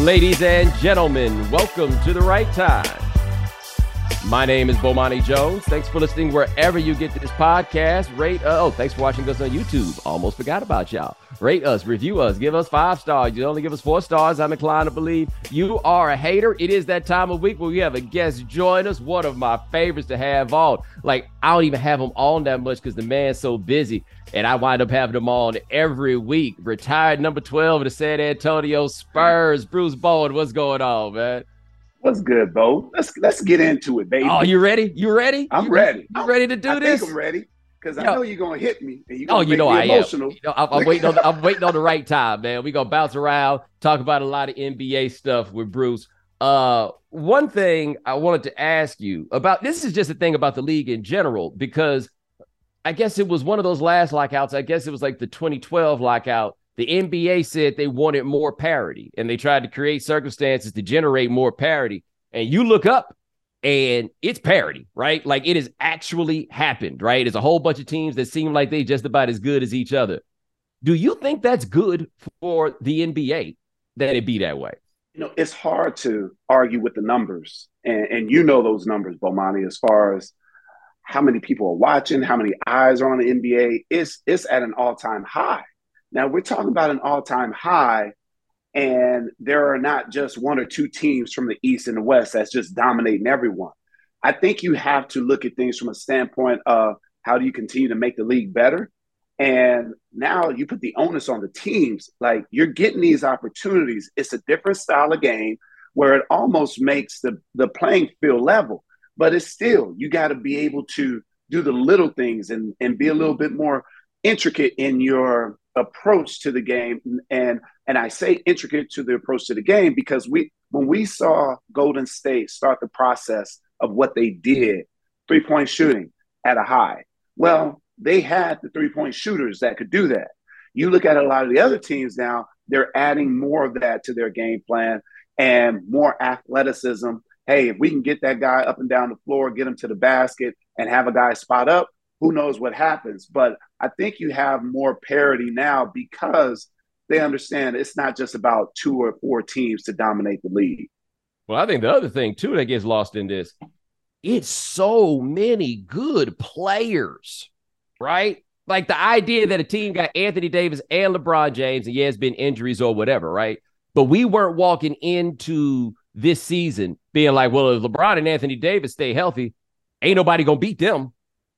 Ladies and gentlemen, welcome to The Right Time. My name is Bomani Jones. Thanks for listening wherever you get this podcast. Thanks for watching us on YouTube. Almost forgot about y'all. Rate us, review us, give us 5 stars. You only give us 4 stars. I'm inclined to believe you are a hater. It is that time of week where we have a guest join us. One of my favorites to have on. Like, I don't even have him on that much because the man's so busy. And I wind up having him on every week. Retired number 12 of the San Antonio Spurs. Bruce Bowen, what's going on, man? What's good, Bo? Let's get into it, baby. Oh, you ready? You ready? I'm ready. You ready to do this? I think I'm ready because I know you're gonna hit me and you're gonna make me emotional. I'm waiting on the right time, man. We're gonna bounce around, talk about a lot of NBA stuff with Bruce. One thing I wanted to ask you about, this is just a thing about the league in general, because I guess it was one of those last lockouts. I guess it was like the 2012 lockout. The NBA said they wanted more parity, and they tried to create circumstances to generate more parity. And you look up, and it's parity, right? Like, it has actually happened, right? It's a whole bunch of teams that seem like they just about as good as each other. Do you think that's good for the NBA, that it be that way? You know, it's hard to argue with the numbers, and you know those numbers, Bomani, as far as how many people are watching, how many eyes are on the NBA. It's at an all-time high. Now, we're talking about an all-time high, and there are not just one or two teams from the East and the West that's just dominating everyone. I think you have to look at things from a standpoint of how do you continue to make the league better? And now you put the onus on the teams. Like, you're getting these opportunities. It's a different style of game where it almost makes the playing field level. But it's still, you got to be able to do the little things and be a little bit more intricate in your approach to the game. And I say intricate to the approach to the game because when we saw Golden State start the process of what they did, 3-point shooting at a high, well, they had the 3-point shooters that could do that. You look at a lot of the other teams now, they're adding more of that to their game plan and more athleticism. Hey, if we can get that guy up and down the floor, get him to the basket and have a guy spot up, who knows what happens. But I think you have more parity now because they understand it's not just about 2 or 4 teams to dominate the league. Well, I think the other thing, too, that gets lost in this, it's so many good players, right? Like, the idea that a team got Anthony Davis and LeBron James, and yeah, it's been injuries or whatever, right? But we weren't walking into this season being like, well, if LeBron and Anthony Davis stay healthy, ain't nobody going to beat them.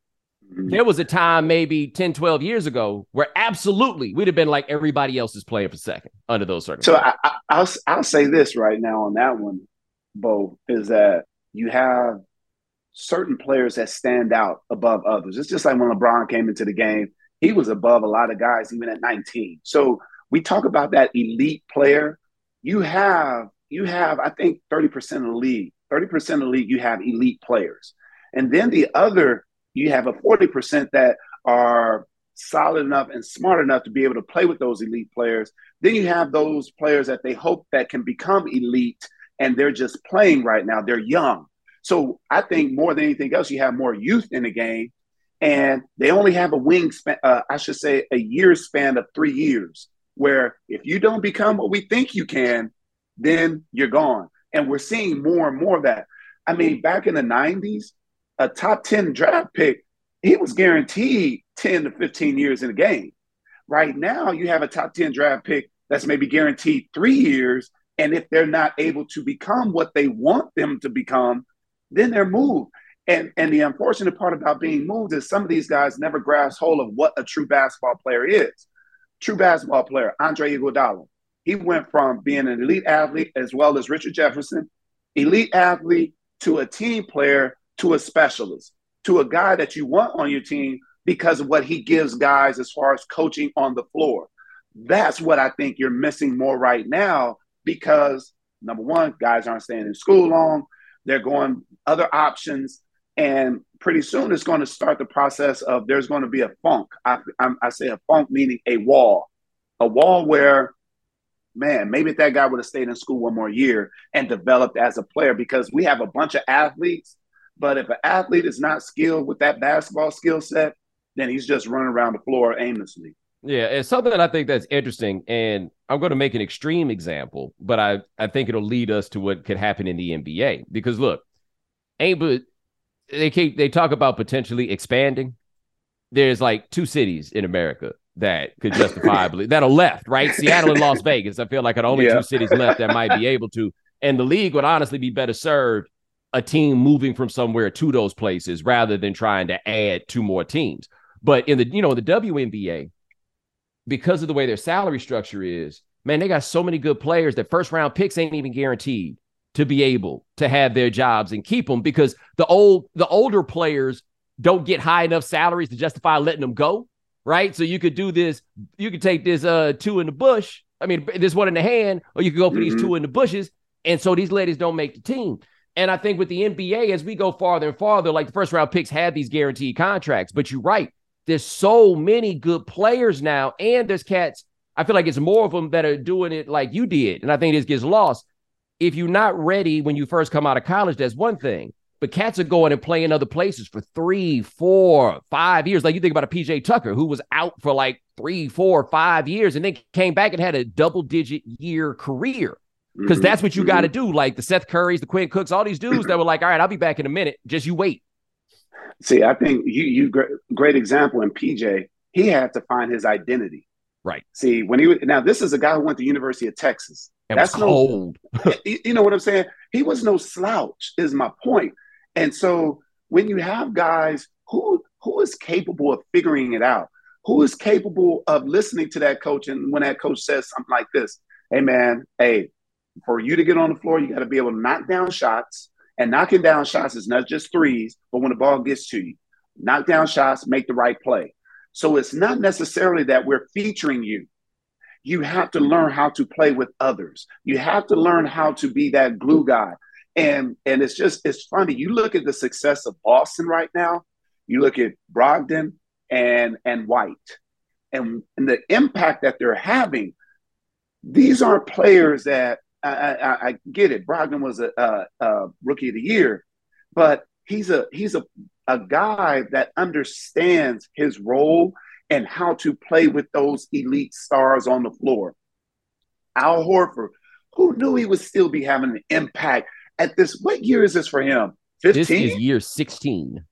There was a time maybe 10, 12 years ago where absolutely we'd have been like everybody else is playing for second under those circumstances. So I'll say this right now on that one, Bo, is that you have certain players that stand out above others. It's just like when LeBron came into the game, he was above a lot of guys even at 19. So we talk about that elite player. You have I think 30% of the league. 30% of the league, you have elite players. And then the other, you have a 40% that are solid enough and smart enough to be able to play with those elite players. Then you have those players that they hope that can become elite, and they're just playing right now. They're young. So I think more than anything else, you have more youth in the game, and they only have a wingspan, a year span of 3 years, where if you don't become what we think you can, then you're gone. And we're seeing more and more of that. I mean, back in the 90s, a top 10 draft pick, he was guaranteed 10 to 15 years in the game. Right now, you have a top 10 draft pick that's maybe guaranteed 3 years. And if they're not able to become what they want them to become, then they're moved. And the unfortunate part about being moved is some of these guys never grasp hold of what a true basketball player is. True basketball player, Andre Iguodala. He went from being an elite athlete as well as Richard Jefferson, elite athlete to a team player to a specialist, to a guy that you want on your team because of what he gives guys as far as coaching on the floor. That's what I think you're missing more right now because, number one, guys aren't staying in school long. They're going other options. And pretty soon it's going to start the process of there's going to be a funk. I say a funk meaning a wall where, man, maybe if that guy would have stayed in school one more year and developed as a player, because we have a bunch of athletes, but if an athlete is not skilled with that basketball skill set, then he's just running around the floor aimlessly. Yeah, it's something that I think that's interesting, and I'm going to make an extreme example, but I think it'll lead us to what could happen in the NBA. Because look, ain't but they talk about potentially expanding. There's like two cities in America that could justifiably that are left, right? Seattle and Las Vegas. I feel like are the only Yeah. two cities left that might be able to, and the league would honestly be better served a team moving from somewhere to those places rather than trying to add two more teams. But in the the WNBA, because of the way their salary structure is, man, they got so many good players that first round picks ain't even guaranteed to be able to have their jobs and keep them because the older players don't get high enough salaries to justify letting them go, right? So you could do this, you could take this two in the bush, I mean this one in the hand, or you could go for these two in the bushes, and so these ladies don't make the team. And I think with the NBA, as we go farther and farther, like the first round picks have these guaranteed contracts, but you're right, there's so many good players now, and there's cats. I feel like it's more of them that are doing it like you did, and I think this gets lost. If you're not ready when you first come out of college, that's one thing. But cats are going and playing other places for 3, 4, 5 years. Like you think about a PJ Tucker who was out for like 3, 4, 5 years and then came back and had a double-digit year career. Because that's what you got to do. Like the Seth Currys, the Quinn Cooks, all these dudes that were like, all right, I'll be back in a minute. Just you wait. See, I think you great example in PJ. He had to find his identity. Right. See, when he now this is a guy who went to University of Texas. It was cold. You know what I'm saying? He was no slouch, is my point. And so when you have guys who is capable of figuring it out, who is capable of listening to that coach, and when that coach says something like this, hey man, hey, for you to get on the floor, you got to be able to knock down shots. And knocking down shots is not just threes, but when the ball gets to you, knock down shots, make the right play. So it's not necessarily that we're featuring you. You have to learn how to play with others. You have to learn how to be that glue guy. And it's funny. You look at the success of Boston right now. You look at Brogdon and White and the impact that they're having. These aren't players that I get it. Brogdon was a rookie of the year, but he's a guy that understands his role and how to play with those elite stars on the floor. Al Horford, who knew he would still be having an impact at this? What year is this for him? 15? This is year 16.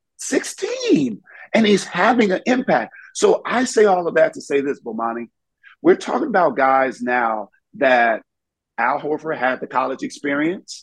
16. And he's having an impact. So I say all of that to say this, Bomani. We're talking about guys now that Al Horford had the college experience.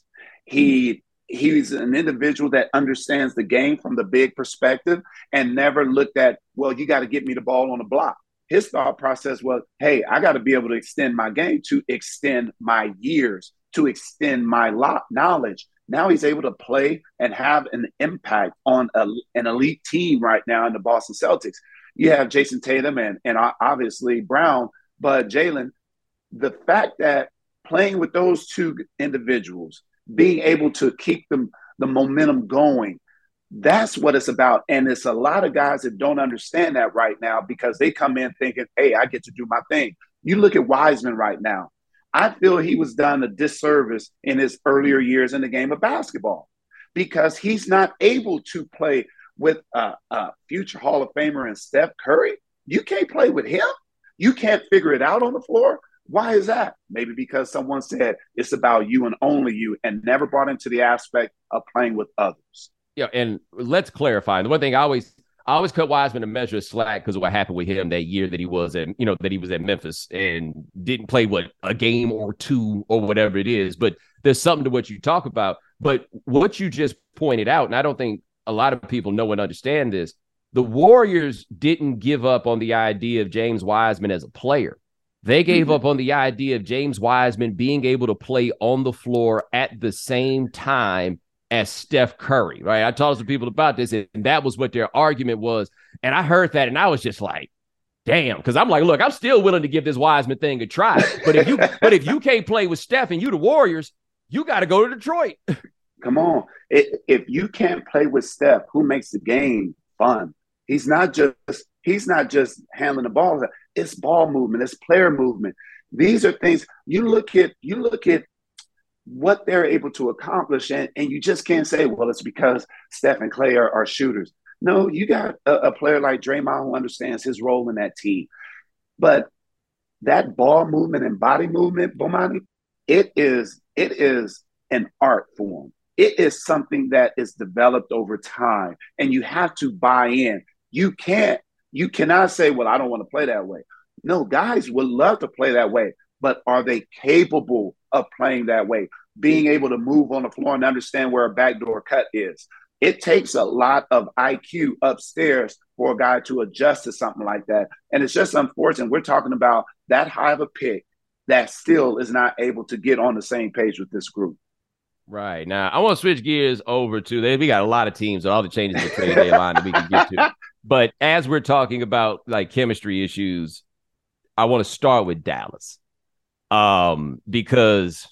He's an individual that understands the game from the big perspective and never looked at, well, you got to get me the ball on the block. His thought process was, hey, I got to be able to extend my game, to extend my years, to extend my knowledge. Now he's able to play and have an impact on an elite team right now in the Boston Celtics. You have Jason Tatum and obviously Brown, but Jalen, the fact that playing with those two individuals, being able to keep the momentum going, that's what it's about. And it's a lot of guys that don't understand that right now because they come in thinking, hey, I get to do my thing. You look at Wiseman right now. I feel he was done a disservice in his earlier years in the game of basketball because he's not able to play with a future Hall of Famer and Steph Curry. You can't play with him. You can't figure it out on the floor. Why is that? Maybe because someone said it's about you and only you and never brought into the aspect of playing with others. Yeah, and let's clarify. The one thing I always cut Wiseman a measure of slack because of what happened with him that year that he was at Memphis and didn't play a game or two or whatever it is. But there's something to what you talk about. But what you just pointed out, and I don't think a lot of people know and understand this, the Warriors didn't give up on the idea of James Wiseman as a player. They gave up on the idea of James Wiseman being able to play on the floor at the same time as Steph Curry, right? I talked to people about this, and that was what their argument was. And I heard that, and I was just like, damn, because I'm like, look, I'm still willing to give this Wiseman thing a try. But if you can't play with Steph and you the Warriors, you got to go to Detroit. Come on. If you can't play with Steph, who makes the game fun? He's not just handling the ball. It's ball movement. It's player movement. These are things you look at what they're able to accomplish, and you just can't say, well, it's because Steph and Clay are shooters. No, you got a player like Draymond who understands his role in that team. But that ball movement and body movement, Bomani, it is an art form. It is something that is developed over time, and you have to buy in. You cannot say, "Well, I don't want to play that way." No, guys would love to play that way, but are they capable of playing that way? Being able to move on the floor and understand where a backdoor cut is. It takes a lot of IQ upstairs for a guy to adjust to something like that. And it's just unfortunate. We're talking about that high of a pick that still is not able to get on the same page with this group. Right. Now, I want to switch gears over to we got a lot of teams and all the changes to the trade deadline that we can get to. But as we're talking about like chemistry issues, I want to start with Dallas. Because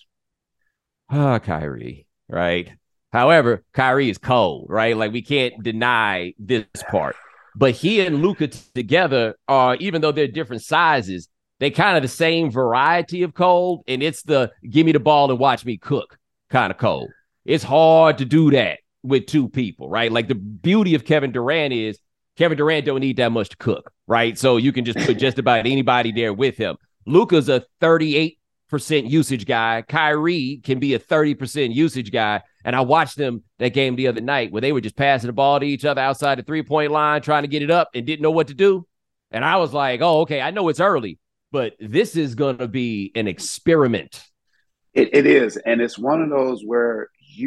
Kyrie, right? However, Kyrie is cold, right? Like we can't deny this part. But he and Luka together are, even though they're different sizes, they kind of the same variety of cold. And it's the give me the ball and watch me cook kind of cold. It's hard to do that with two people, right? Like the beauty of Kevin Durant is Kevin Durant don't need that much to cook, right? So you can just put just about anybody there with him. Luka's a 38% usage guy. Kyrie can be a 30% usage guy. And I watched them that game the other night where they were just passing the ball to each other outside the three-point line, trying to get it up and didn't know what to do. And I was like, oh, okay, I know it's early, but this is going to be an experiment. It is. And it's one of those where,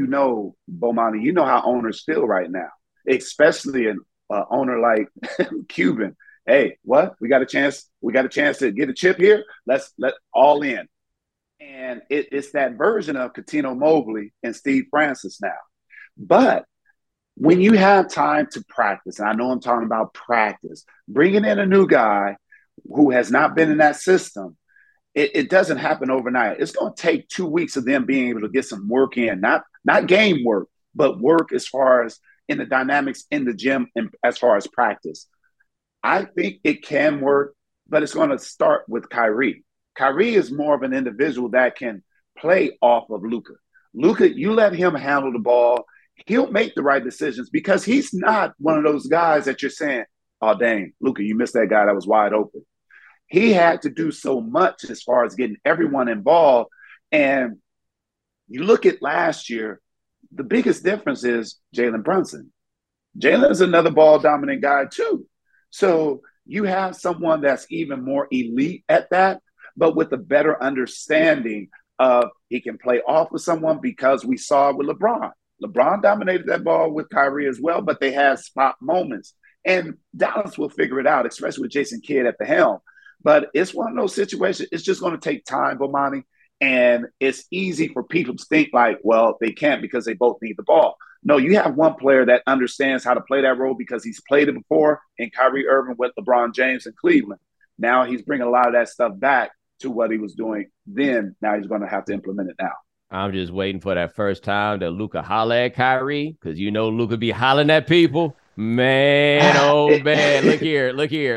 Bomani, you know how owners feel right now, especially an owner like Cuban. Hey, what? We got a chance. We got a chance to get a chip here. Let all in. And it's that version of Cuttino Mobley and Steve Francis now. But when you have time to practice, and I know I'm talking about practice, bringing in a new guy who has not been in that system, it doesn't happen overnight. It's going to take 2 weeks of them being able to get some work in, not game work, but work as far as in the dynamics in the gym and as far as practice. I think it can work, but it's going to start with Kyrie. Kyrie is more of an individual that can play off of Luka. Luka, you let him handle the ball, he'll make the right decisions because he's not one of those guys that you're saying, oh, dang, Luka, you missed that guy that was wide open. He had to do so much as far as getting everyone involved. And you look at last year, the biggest difference is Jalen Brunson. Jalen is another ball dominant guy too. So you have someone that's even more elite at that, but with a better understanding of he can play off with someone because we saw it with LeBron. LeBron dominated that ball with Kyrie as well, but they had spot moments. And Dallas will figure it out, especially with Jason Kidd at the helm. But it's one of those situations, it's just going to take time, Bomani. And it's easy for people to think like, well, they can't because they both need the ball. No, you have one player that understands how to play that role because he's played it before in Kyrie Irving with LeBron James in Cleveland. Now he's bringing a lot of that stuff back to what he was doing then. Now he's going to have to implement it now. I'm just waiting for that first time that Luka holler at Kyrie because Luka be hollering at people. Man, oh man, look here.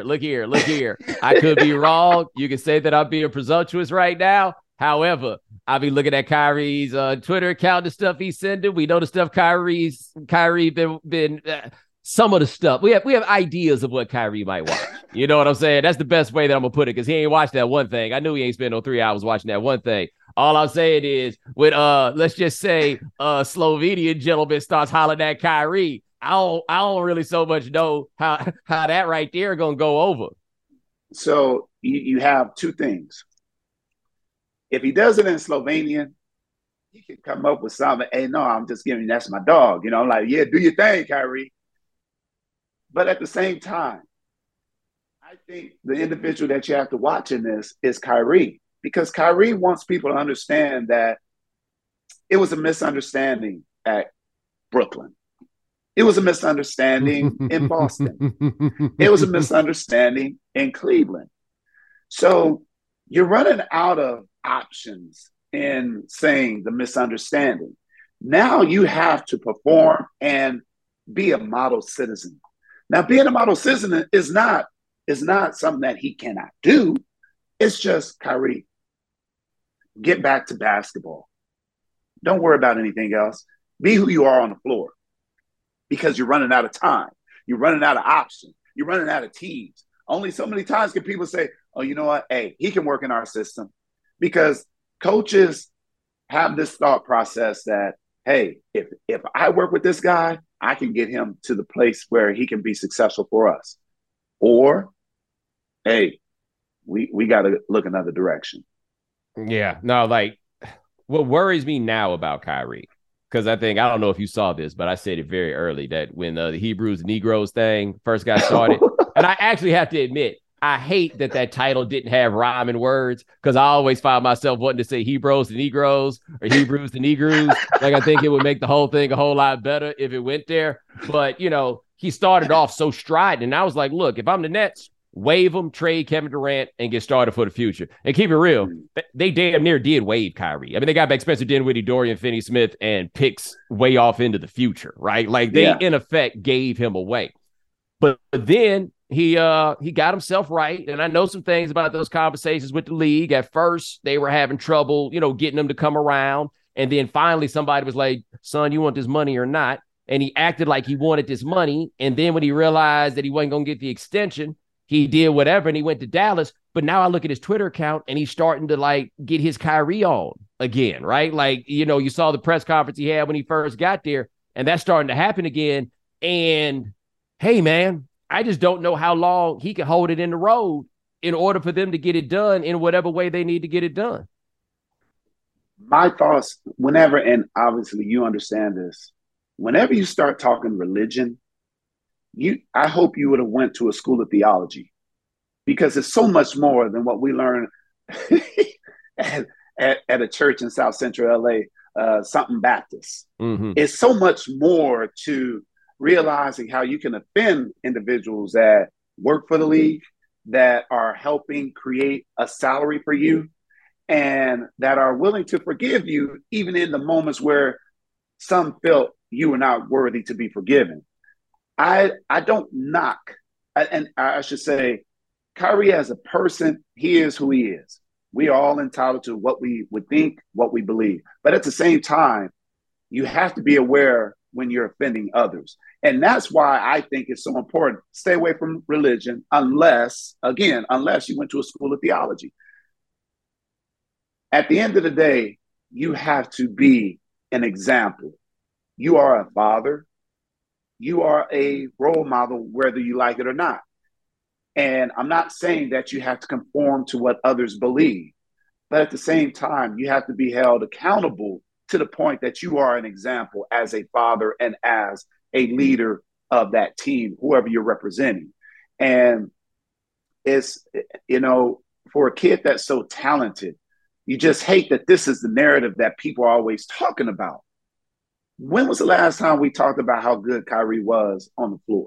I could be wrong. You can say that I'm being presumptuous right now. However, I'll be looking at Kyrie's Twitter account, the stuff he's sending. We know the stuff Kyrie been some of the stuff. We have ideas of what Kyrie might watch. You know what I'm saying? That's the best way that I'm gonna put it because he ain't watched that one thing. I knew he ain't spent no 3 hours watching that one thing. All I'm saying is with let's just say Slovenian gentleman starts hollering at Kyrie. I don't really so much know how that right there gonna go over. So you have two things. If he does it in Slovenian, he can come up with something. Hey, no, I'm just giving that's my dog. I'm like, yeah, do your thing, Kyrie. But at the same time, I think the individual that you have to watch in this is Kyrie, because Kyrie wants people to understand that it was a misunderstanding at Brooklyn. It was a misunderstanding in Boston. It was a misunderstanding in Cleveland. So you're running out of options in saying the misunderstanding. Now you have to perform and be a model citizen. Now, being a model citizen is not something that he cannot do. It's just, Kyrie, get back to basketball. Don't worry about anything else. Be who you are on the floor. Because you're running out of time. You're running out of options. You're running out of teams. Only so many times can people say, oh, you know what? Hey, he can work in our system, because coaches have this thought process that, hey, if I work with this guy, I can get him to the place where he can be successful for us. Or, hey, we got to look another direction. Yeah, no, like what worries me now about Kyrie, because I don't know if you saw this, but I said it very early that when the Hebrews and Negroes thing first got started, and I actually have to admit, I hate that title didn't have rhyming words, because I always find myself wanting to say Hebrews to Negroes or Hebrews to Negroes. Like, I think it would make the whole thing a whole lot better if it went there. But, he started off so strident, and I was like, look, if I'm the Nets, waive them, trade Kevin Durant, and get started for the future. And keep it real, they damn near did waive Kyrie. I mean, they got back Spencer Dinwiddie, Dorian Finney-Smith, and picks way off into the future, right? Like, they, in effect, gave him away. But then he got himself right. And I know some things about those conversations with the league. At first, they were having trouble, getting him to come around. And then finally, somebody was like, son, you want this money or not? And he acted like he wanted this money. And then when he realized that he wasn't going to get the extension, he did whatever, and he went to Dallas. But now I look at his Twitter account, and he's starting to, like, get his Kyrie on again, right? Like, you saw the press conference he had when he first got there, and that's starting to happen again. And, hey, man, I just don't know how long he can hold it in the road in order for them to get it done in whatever way they need to get it done. My thoughts, whenever, and obviously you understand this, whenever you start talking religion, I hope you would have went to a school of theology, because it's so much more than what we learn at a church in South Central LA, something Baptist. Mm-hmm. It's so much more to realizing how you can offend individuals that work for the league, that are helping create a salary for you, and that are willing to forgive you even in the moments where some felt you were not worthy to be forgiven. I don't knock, and I should say, Kyrie as a person, he is who he is. We are all entitled to what we would think, what we believe. But at the same time, you have to be aware when you're offending others. And that's why I think it's so important. Stay away from religion unless you went to a school of theology. At the end of the day, you have to be an example. You are a father. You are a role model, whether you like it or not. And I'm not saying that you have to conform to what others believe, but at the same time, you have to be held accountable to the point that you are an example as a father and as a leader of that team, whoever you're representing. And it's, for a kid that's so talented, you just hate that this is the narrative that people are always talking about. When was the last time we talked about how good Kyrie was on the floor?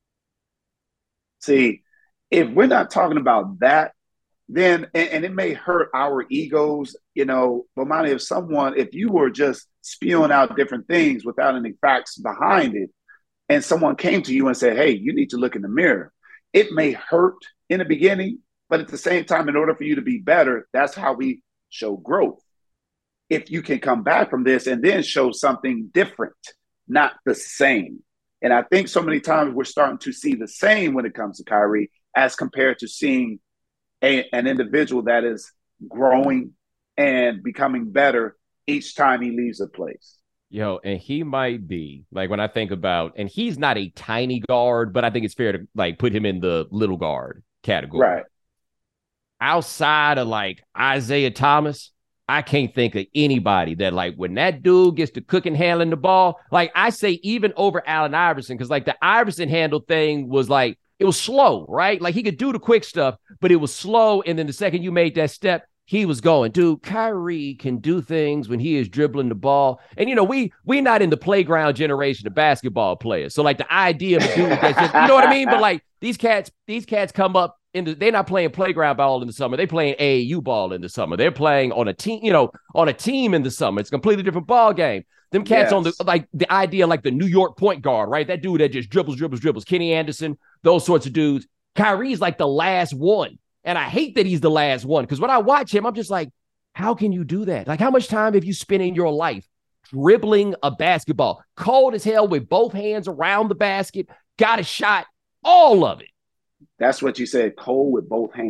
See, if we're not talking about that, then, and it may hurt our egos, but mind if you were just spewing out different things without any facts behind it, and someone came to you and said, hey, you need to look in the mirror, it may hurt in the beginning, but at the same time, in order for you to be better, that's how we show growth. If you can come back from this and then show something different, not the same. And I think so many times we're starting to see the same when it comes to Kyrie as compared to seeing an individual that is growing and becoming better each time he leaves a place. Yo, and he might be, like, when I think about, and he's not a tiny guard, but I think it's fair to, like, put him in the little guard category. Right. Outside of, like, Isaiah Thomas, I can't think of anybody that, like, when that dude gets to cooking, handling the ball, like, I say even over Allen Iverson, because, like, the Iverson handle thing was, like, it was slow, right? Like, he could do the quick stuff, but it was slow, and then the second you made that step, he was going. Dude, Kyrie can do things when he is dribbling the ball. And, we not in the playground generation of basketball players. So, like, the idea of a dude that's just, you know what I mean? But, like, these cats come up, they're not playing playground ball in the summer. They're playing AAU ball in the summer. They're playing on a team, in the summer. It's a completely different ball game. Them cats on the idea, like the New York point guard, right? That dude that just dribbles. Kenny Anderson, those sorts of dudes. Kyrie's like the last one. And I hate that he's the last one, because when I watch him, I'm just like, how can you do that? Like, how much time have you spent in your life dribbling a basketball? Cold as hell with both hands around the basket, got a shot, all of it. That's what you said, cold with both hands.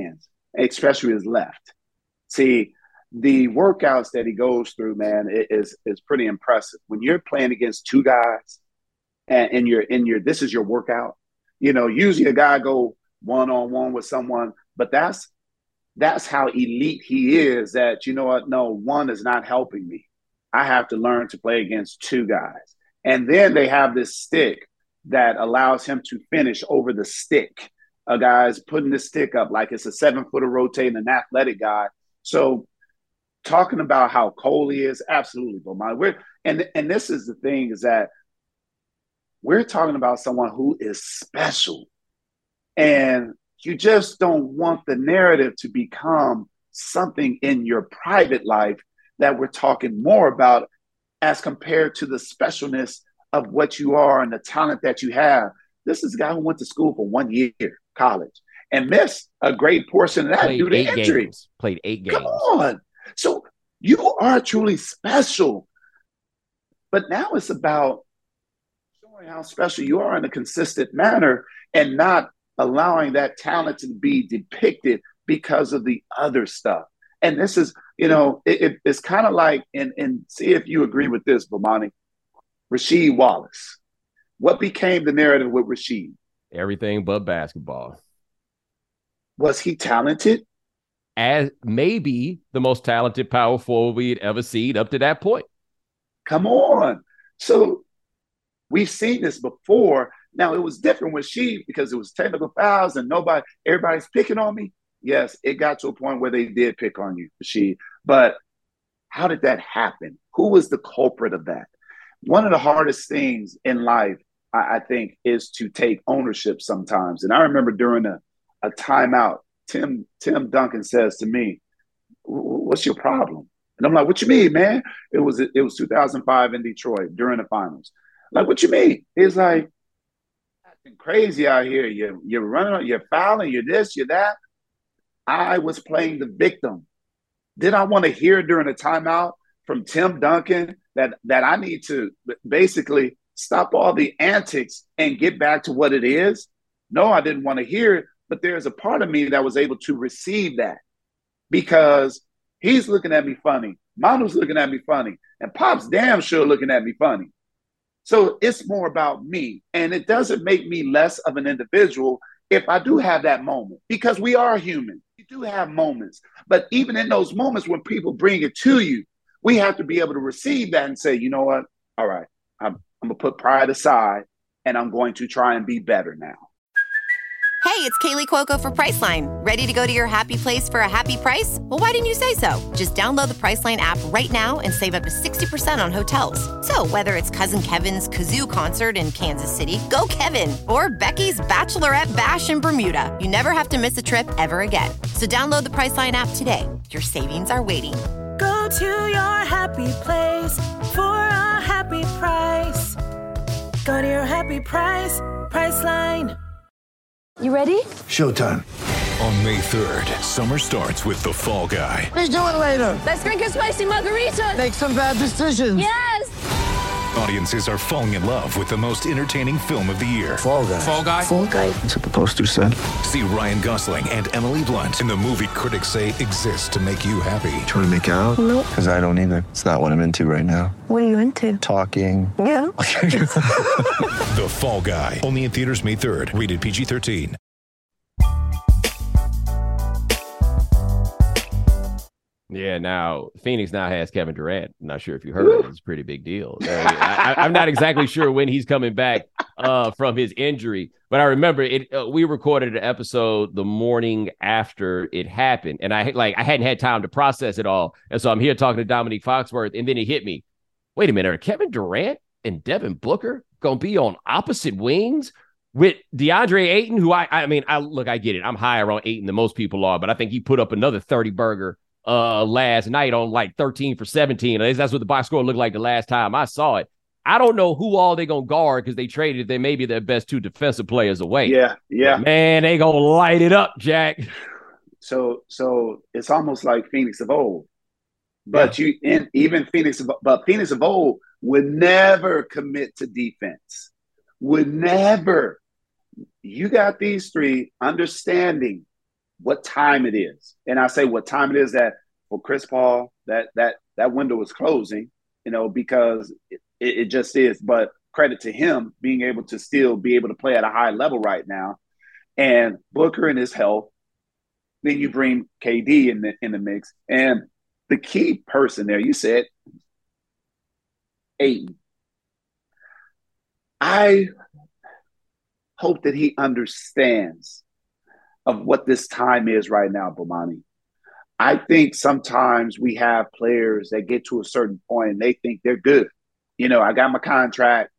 especially his left. See, the workouts that he goes through, man, is pretty impressive. When you're playing against two guys and this is your workout, usually a guy go one-on-one with someone, but that's how elite he is, that, you know what, no, one is not helping me. I have to learn to play against two guys. And then they have this stick that allows him to finish over the stick. A guy's putting the stick up like it's a 7-footer rotating, an athletic guy. So talking about how cold he is, absolutely, Bomani. And this is the thing, is that we're talking about someone who is special. And you just don't want the narrative to become something in your private life that we're talking more about as compared to the specialness of what you are and the talent that you have. This is a guy who went to school for 1 year, college, and missed a great portion of that due to injury. Played 8 games. Come on. So you are truly special. But now it's about showing how special you are in a consistent manner and not allowing that talent to be depicted because of the other stuff. And this is, it's kind of like, and see if you agree with this, Bomani, Rasheed Wallace. What became the narrative with Rasheed? Everything but basketball. Was he talented? As maybe the most talented power forward we'd ever seen up to that point. Come on. So we've seen this before. Now, it was different with Sheed because it was technical fouls and everybody's picking on me. Yes, it got to a point where they did pick on you, Sheed. But how did that happen? Who was the culprit of that? One of the hardest things in life, I think, is to take ownership sometimes. And I remember during a timeout, Tim Duncan says to me, "What's your problem?" And I'm like, "What you mean, man?" It was 2005 in Detroit during the finals. Like, "What you mean?" He's like, "Acting crazy out here. You're running, you're fouling, you're this, you're that." I was playing the victim. Did I want to hear during a timeout from Tim Duncan that I need to basically stop all the antics and get back to what it is? No, I didn't want to hear it. But there's a part of me that was able to receive that, because he's looking at me funny. Manu's looking at me funny. And Pop's damn sure looking at me funny. So it's more about me. And it doesn't make me less of an individual if I do have that moment, because we are human. We do have moments. But even in those moments when people bring it to you, we have to be able to receive that and say, you know what? All right, I'm going to put pride aside and I'm going to try and be better now. Hey, it's Kaylee Cuoco for Priceline. Ready to go to your happy place for a happy price? Well, why didn't you say so? Just download the Priceline app right now and save up to 60% on hotels. So whether it's Cousin Kevin's Kazoo Concert in Kansas City, go Kevin, or Becky's Bachelorette Bash in Bermuda, you never have to miss a trip ever again. So download the Priceline app today. Your savings are waiting. Go to your happy place for a happy price. Go to your happy price, Priceline. You ready? Showtime. On May 3rd, summer starts with The Fall Guy. What are you doing later? Let's drink a spicy margarita. Make some bad decisions. Yes! Audiences are falling in love with the most entertaining film of the year. Fall Guy. Fall Guy? Fall guy. That's what the poster said. See Ryan Gosling and Emily Blunt in the movie critics say exists to make you happy. Trying to make it out? Nope. Because I don't either. It's not what I'm into right now. What are you into? Talking. Yeah. The Fall Guy. Only in theaters May 3rd. Rated PG-13. Yeah, now Phoenix now has Kevin Durant. I'm not sure if you heard. It's a pretty big deal. I'm not exactly sure when he's coming back from his injury, but I remember it. We recorded an episode the morning after it happened, and I hadn't had time to process it all, and so I'm here talking to Dominique Foxworth, and then it hit me. Wait a minute, are Kevin Durant and Devin Booker gonna be on opposite wings with DeAndre Ayton? Who I get it. I'm higher on Ayton than most people are, but I think he put up another 30 burger last night on like 13 for 17. At least that's what the box score looked like the last time I saw it. I don't know who all they gonna guard because they traded they maybe their best 2 defensive players away. Yeah. But man, they gonna light it up, Jack. So it's almost like Phoenix of old. But Phoenix of old would never commit to defense. Would never. You got these three understanding what time it is. And I say what time it is that for Chris Paul, that window is closing, because it just is. But credit to him being able to still be able to play at a high level right now. And Booker and his health. Then you bring KD in the mix. And the key person there, you said, Ayton. I hope that he understands of what this time is right now, Bomani. I think sometimes we have players that get to a certain point and they think they're good. I got my contract,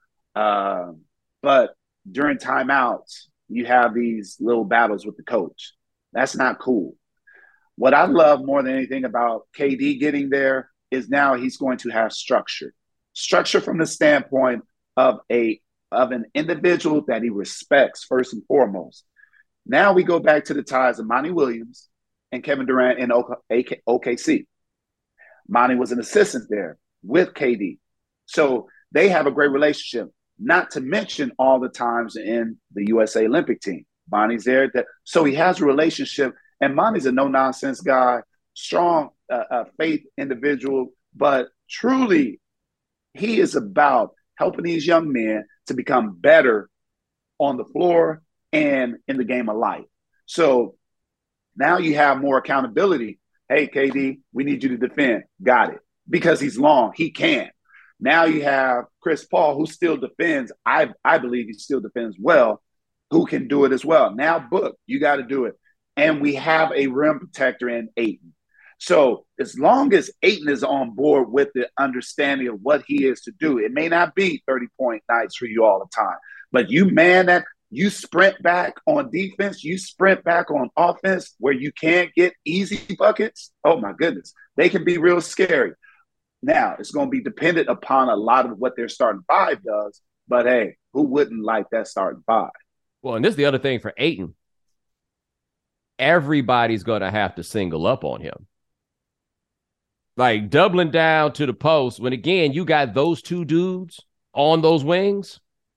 but during timeouts, you have these little battles with the coach. That's not cool. What I love more than anything about KD getting there is now he's going to have structure. Structure from the standpoint of an individual that he respects first and foremost. Now we go back to the ties of Monty Williams and Kevin Durant in OKC. Monty was an assistant there with KD. So they have a great relationship, not to mention all the times in the USA Olympic team. Monty's there. So he has a relationship, and Monty's a no-nonsense guy, strong faith individual, but truly he is about helping these young men to become better on the floor and in the game of life. So now you have more accountability. Hey, KD, we need you to defend. Got it. Because he's long. He can. Now you have Chris Paul, who still defends. I believe he still defends well, who can do it as well. Now, Book, you got to do it. And we have a rim protector in Ayton. So as long as Ayton is on board with the understanding of what he is to do, it may not be 30-point nights for you all the time, but you sprint back on defense, you sprint back on offense where you can't get easy buckets. Oh, my goodness. They can be real scary. Now, it's going to be dependent upon a lot of what their starting five does, but hey, who wouldn't like that starting five? Well, and this is the other thing for Ayton. Everybody's going to have to single up on him. Like doubling down to the post when, again, you got those two dudes on those wings.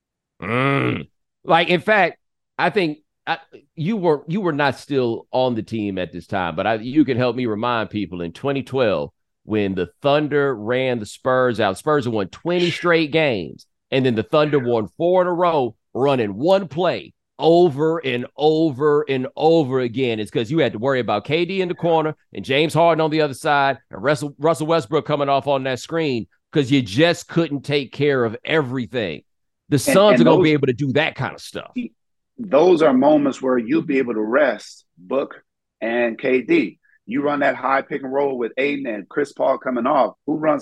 Like, in fact, I think you were not still on the team at this time, but you can help me remind people in 2012 when the Thunder ran the Spurs out. Spurs had won 20 straight games, and then the Thunder won 4 in a row running one play over and over and over again. It's because you had to worry about KD in the corner and James Harden on the other side and Russell Westbrook coming off on that screen because you just couldn't take care of everything. The Suns are going to be able to do that kind of stuff. Those are moments where you'll be able to rest Book and KD. You run that high pick and roll with Ayton and Chris Paul coming off. Who runs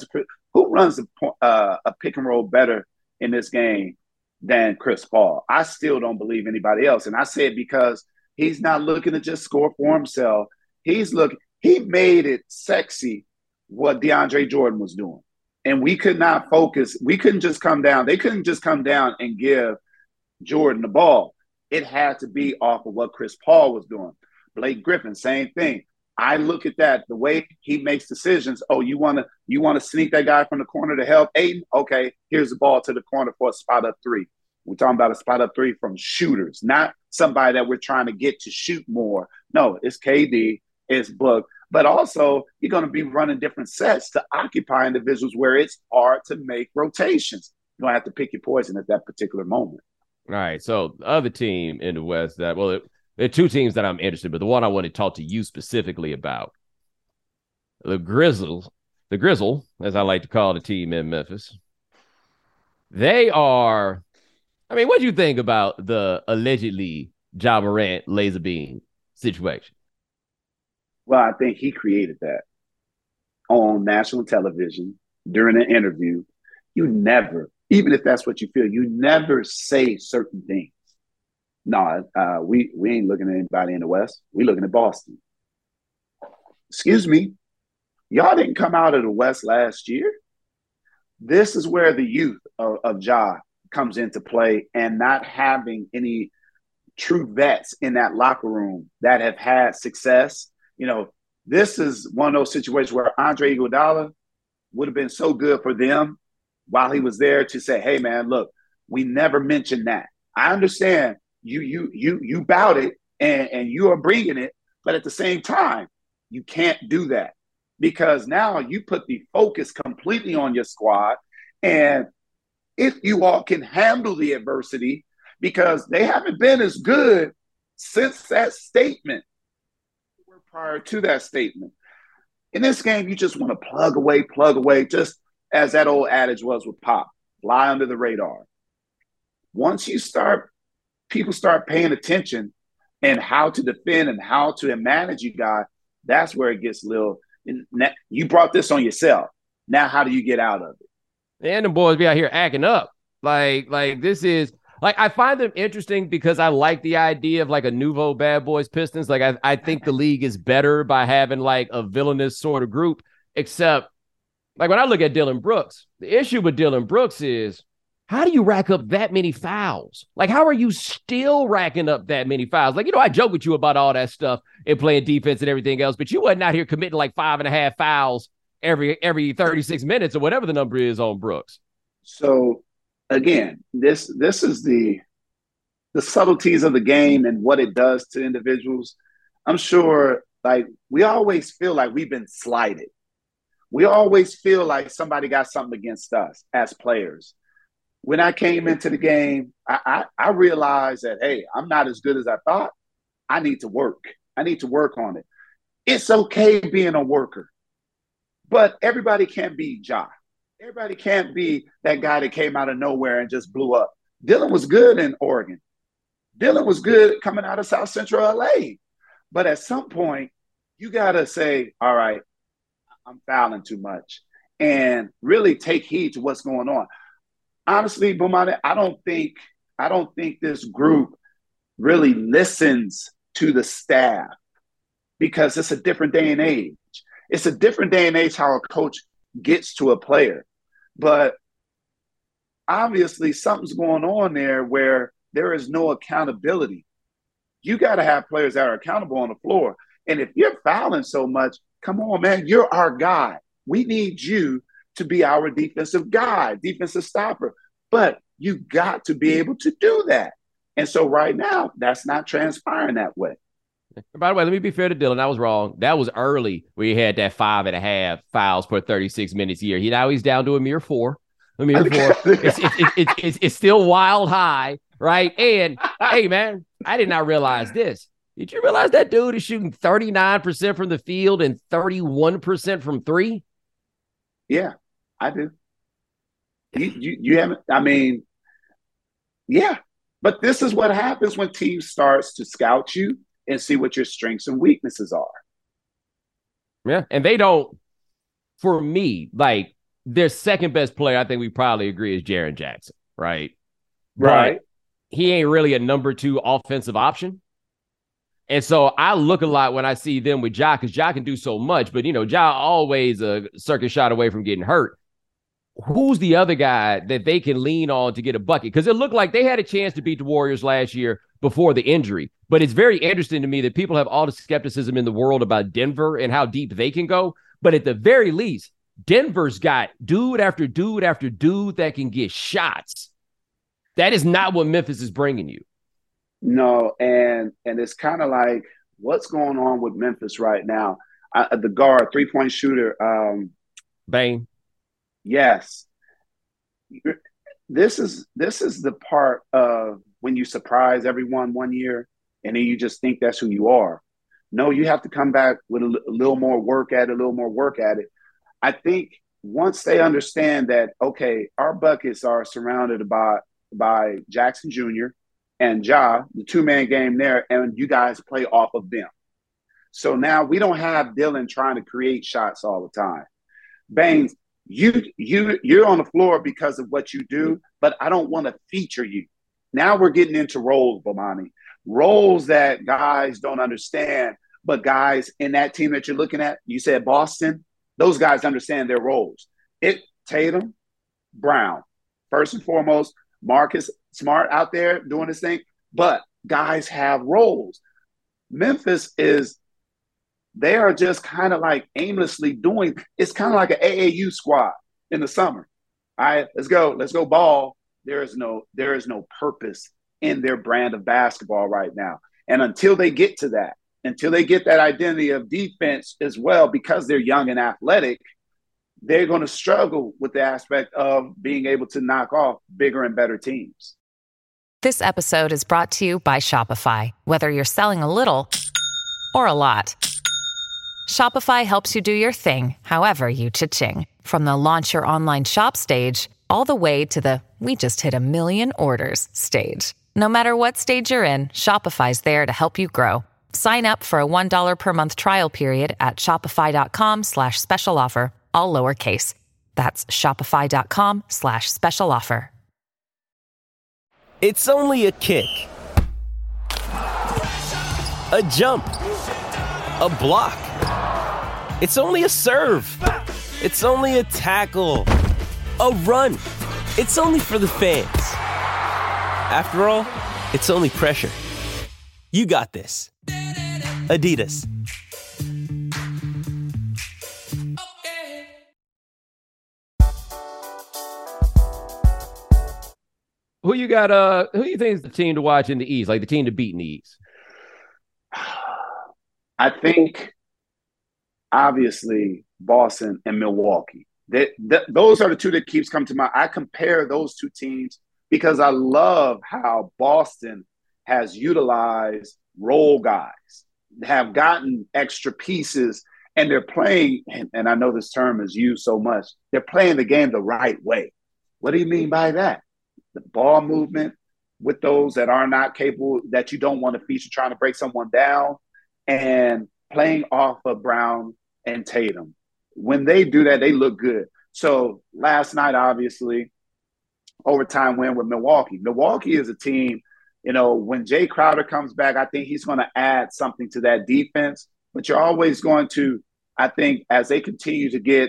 a pick and roll better in this game than Chris Paul? I still don't believe anybody else. And I say it because he's not looking to just score for himself. He made it sexy what DeAndre Jordan was doing. And we could not focus. We couldn't just come down. They couldn't just come down and give Jordan the ball. It had to be off of what Chris Paul was doing. Blake Griffin, same thing. I look at that, the way he makes decisions. Oh, you want to sneak that guy from the corner to help Ayton? Okay, here's the ball to the corner for a spot up three. We're talking about a spot up three from shooters, not somebody that we're trying to get to shoot more. No, it's KD, it's Book. But also, you're going to be running different sets to occupy individuals where it's hard to make rotations. You're going to have to pick your poison at that particular moment. All right, so the other team in the West there are two teams that I'm interested in, but the one I want to talk to you specifically about, the Grizzle, as I like to call the team in Memphis. They are, what do you think about the allegedly Ja Morant laser beam situation? Well, I think he created that on national television during an interview. You never, even if that's what you feel, you never say certain things. No, we ain't looking at anybody in the West. We looking at Boston. Excuse me. Y'all didn't come out of the West last year. This is where the youth of Ja comes into play, and not having any true vets in that locker room that have had success. This is one of those situations where Andre Iguodala would have been so good for them while he was there to say, hey, man, look, we never mentioned that. I understand you bout it, and you are bringing it. But at the same time, you can't do that because now you put the focus completely on your squad. And if you all can handle the adversity, because they haven't been as good since that statement, prior to that statement. In this game, you just want to plug away, just as that old adage was with Pop, fly under the radar. Once people start paying attention and how to defend and how to manage you guys, that's where it gets a little, you brought this on yourself. Now, how do you get out of it? And the boys be out here acting up. Like this is, like, I find them interesting because I like the idea of like a nouveau Bad Boys Pistons. Like, I think the league is better by having like a villainous sort of group, except like when I look at Dillon Brooks, the issue with Dillon Brooks is, how do you rack up that many fouls? Like, how are you still racking up that many fouls? Like, I joke with you about all that stuff and playing defense and everything else, but you wasn't out here committing like 5.5 fouls every 36 minutes or whatever the number is on Brooks. So again, this is the subtleties of the game and what it does to individuals. I'm sure, like, we always feel like we've been slighted. We always feel like somebody got something against us as players. When I came into the game, I realized that, hey, I'm not as good as I thought. I need to work. I need to work on it. It's okay being a worker, but everybody can't be Ja. Everybody can't be that guy that came out of nowhere and just blew up. Dillon was good in Oregon. Dillon was good coming out of South Central LA. But at some point, you got to say, all right, I'm fouling too much, and really take heed to what's going on. Honestly, Bomani, I don't think this group really listens to the staff because it's a different day and age. It's a different day and age how a coach gets to a player. But obviously something's going on there where there is no accountability. You got to have players that are accountable on the floor. And if you're fouling so much, come on, man, you're our guy. We need you to be our defensive guy, defensive stopper. But you got to be able to do that. And so right now, that's not transpiring that way. By the way, let me be fair to Dillon. I was wrong. That was early where he had that 5.5 fouls per 36 minutes a year. Now he's down to a mere 4. It's still wild high, right? And, hey, man, I did not realize this. Did you realize that dude is shooting 39% from the field and 31% from 3? Yeah, I do. You haven't, I mean, yeah. But this is what happens when teams starts to scout you and see what your strengths and weaknesses are. Yeah, and they don't, for me, like, their second best player, I think we probably agree, is Jaren Jackson, right? Right. But he ain't really a number 2 offensive option. And so I look a lot when I see them with Ja, because Ja can do so much, but, Ja always a circus shot away from getting hurt. Who's the other guy that they can lean on to get a bucket? Because it looked like they had a chance to beat the Warriors last year before the injury. But it's very interesting to me that people have all the skepticism in the world about Denver and how deep they can go. But at the very least, Denver's got dude after dude after dude that can get shots. That is not what Memphis is bringing you. No, and it's kind of like, what's going on with Memphis right now? The guard, 3-point shooter. Bane. Yes. This is the part of when you surprise everyone one year and then you just think that's who you are. No, you have to come back with a little more work at it, I think once they understand that, okay, our buckets are surrounded by Jackson Jr. and Ja, the 2-man game there, and you guys play off of them. So now we don't have Dillon trying to create shots all the time. Baines, you're on the floor because of what you do, but I don't want to feature you. Now we're getting into roles, Bomani. Roles that guys don't understand, but guys in that team that you're looking at, you said Boston, those guys understand their roles. Tatum, Brown, first and foremost, Marcus Smart out there doing his thing, but guys have roles. Memphis they are just kind of like aimlessly doing, it's kind of like an AAU squad in the summer. All right, let's go ball. There is no purpose in their brand of basketball right now. And until they get to that, until they get that identity of defense as well, because they're young and athletic, they're going to struggle with the aspect of being able to knock off bigger and better teams. This episode is brought to you by Shopify. Whether you're selling a little or a lot, Shopify helps you do your thing, however you cha-ching. From the launch your online shop stage, all the way to the we just hit 1 million orders stage. No matter what stage you're in, Shopify's there to help you grow. Sign up for a $1 per month trial period at shopify.com/special offer, all lowercase. That's shopify.com/special offer. It's only a kick, a jump, a block. It's only a serve. It's only a tackle, a run. It's only for the fans. After all, it's only pressure. You got this. Adidas. Who you got? Who do you think is the team to watch in the East? Like the team to beat in the East? I think, obviously, Boston and Milwaukee. Those are the two that keeps coming to mind. I compare those two teams because I love how Boston has utilized role guys, have gotten extra pieces, and they're playing, and I know this term is used so much, they're playing the game the right way. What do you mean by that? The ball movement with those that are not capable, that you don't want to feature trying to break someone down, and playing off of Brown and Tatum. When they do that, they look good. So last night, obviously, overtime win with Milwaukee. Milwaukee is a team, when Jay Crowder comes back, I think he's going to add something to that defense. But you're always going to, I think, as they continue to get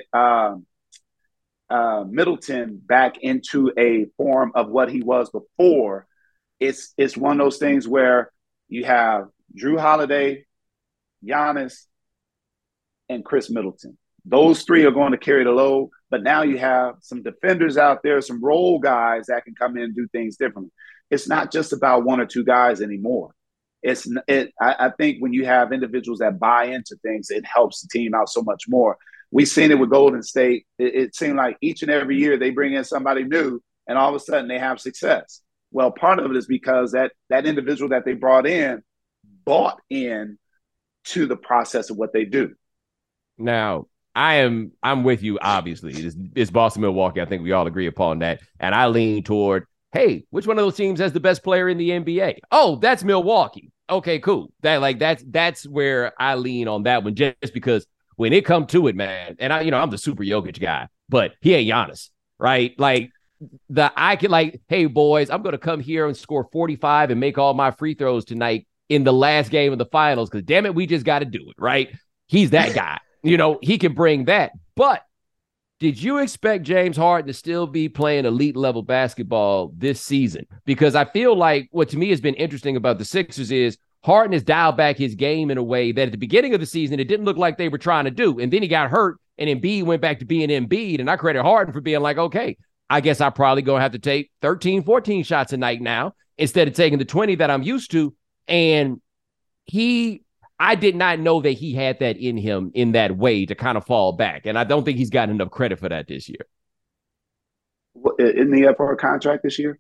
Middleton back into a form of what he was before, it's one of those things where you have Drew Holiday, Giannis, and Chris Middleton. Those three are going to carry the load, but now you have some defenders out there, some role guys that can come in and do things differently. It's not just about one or two guys anymore. I think when you have individuals that buy into things, it helps the team out so much more. We've seen it with Golden State. It seemed like each and every year they bring in somebody new, and all of a sudden they have success. Well, part of it is because that individual that they brought in bought in to the process of what they do. Now, I'm with you, obviously. It's Boston, Milwaukee. I think we all agree upon that. And I lean toward, hey, which one of those teams has the best player in the NBA? Oh, that's Milwaukee. Okay, cool. That's where I lean on that one, just because when it comes to it, man, and I'm the super Jokic guy, but he ain't Giannis, right? Like hey boys, I'm gonna come here and score 45 and make all my free throws tonight in the last game of the finals, because damn it, we just got to do it, right? He's that guy. He can bring that. But did you expect James Harden to still be playing elite level basketball this season? Because I feel like what to me has been interesting about the Sixers is Harden has dialed back his game in a way that at the beginning of the season, it didn't look like they were trying to do. And then he got hurt, and Embiid went back to being Embiid. And I credit Harden for being like, okay, I guess I probably going to have to take 13, 14 shots a night now instead of taking the 20 that I'm used to. And I did not know that he had that in him in that way to kind of fall back. And I don't think he's gotten enough credit for that this year. In the for a contract this year?